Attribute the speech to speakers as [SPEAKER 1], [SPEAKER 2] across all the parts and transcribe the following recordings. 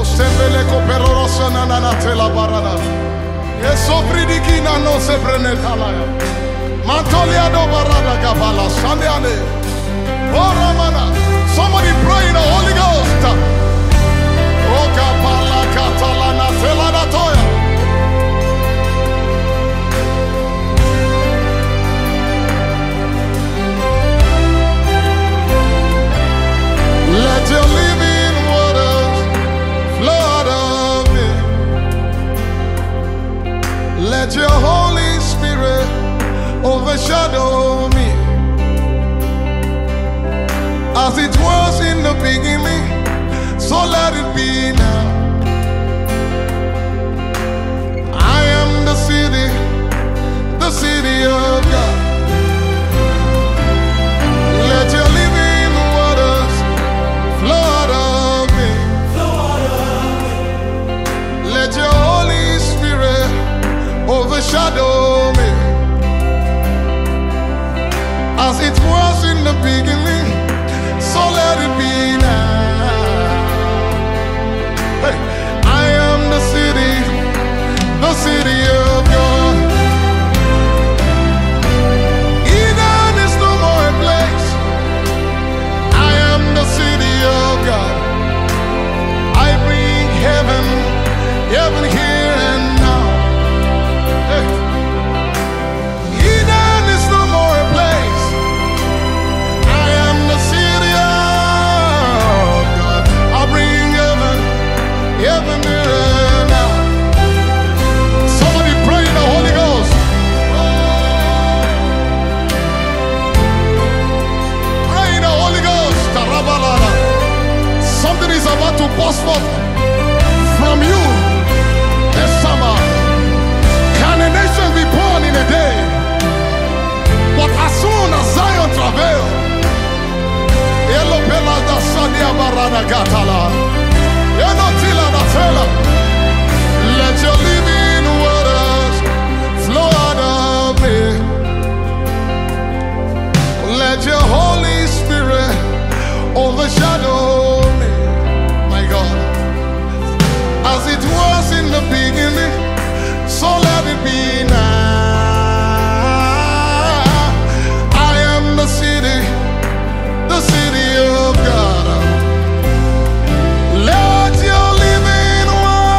[SPEAKER 1] Osembele koperorosa na na tela barada. Esofridikina no sebrene talaya. Mantolia do barada gabala sandeane. Oh Ramana, somebody pray in the Holy Ghost. Oh gabala katalana telana toya. Let your living waters flow out of me. Let your Holy Spirit overshadow me. As it was in the beginning, so let it be now. I am the city of God. Let your living waters flow out of me. Let your Holy Spirit overshadow me. As it was in the beginning, so let it be now. Hey, I am the city of God. Eden is no more a place. I am the city of God. I bring heaven here and now. Hey. Eden is no more a place. I am the city of God. I bring heaven here and now. Somebody pray in the Holy Ghost. Pray in the Holy Ghost. Tarabalala. Something is about to burst forth from you this summer. Can a nation be born in a day? But as soon as Zion travail, Elopela da Sadia Barada Gatala, Enotila da Tela, let your living waters flow out of me. Let your Holy Spirit overshadow me, my God. As it was in the beginning, so let it be now. I am the city of God. Let your living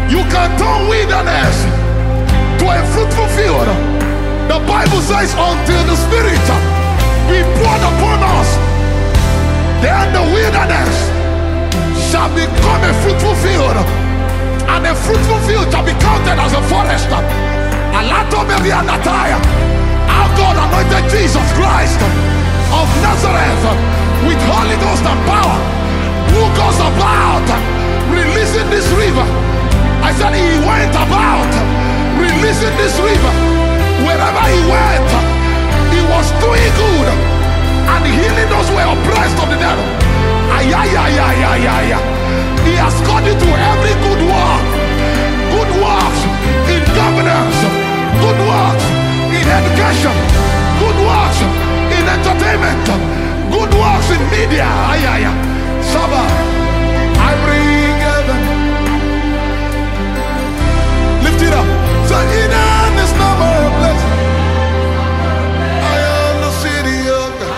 [SPEAKER 1] You can turn wilderness to a fruitful field. The Bible says, until the Spirit be poured upon us, then the wilderness shall become a fruitful field, and a fruitful field shall be counted as a forest. Our God anointed Jesus Christ of Nazareth with Holy Ghost and power, who goes about releasing this river. I said he went about releasing this river. Wherever he went, he was doing good and healing those who were oppressed of the devil. He has called you to every good work. Good works in governance, good works in education, good works in entertainment, good works in media. Saba, I bring heaven. Lift it up. So Eden is no more a place. I am the city of God.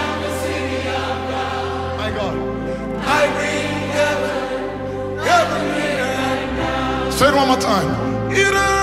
[SPEAKER 1] My God. I bring heaven. Say it one more time. Eden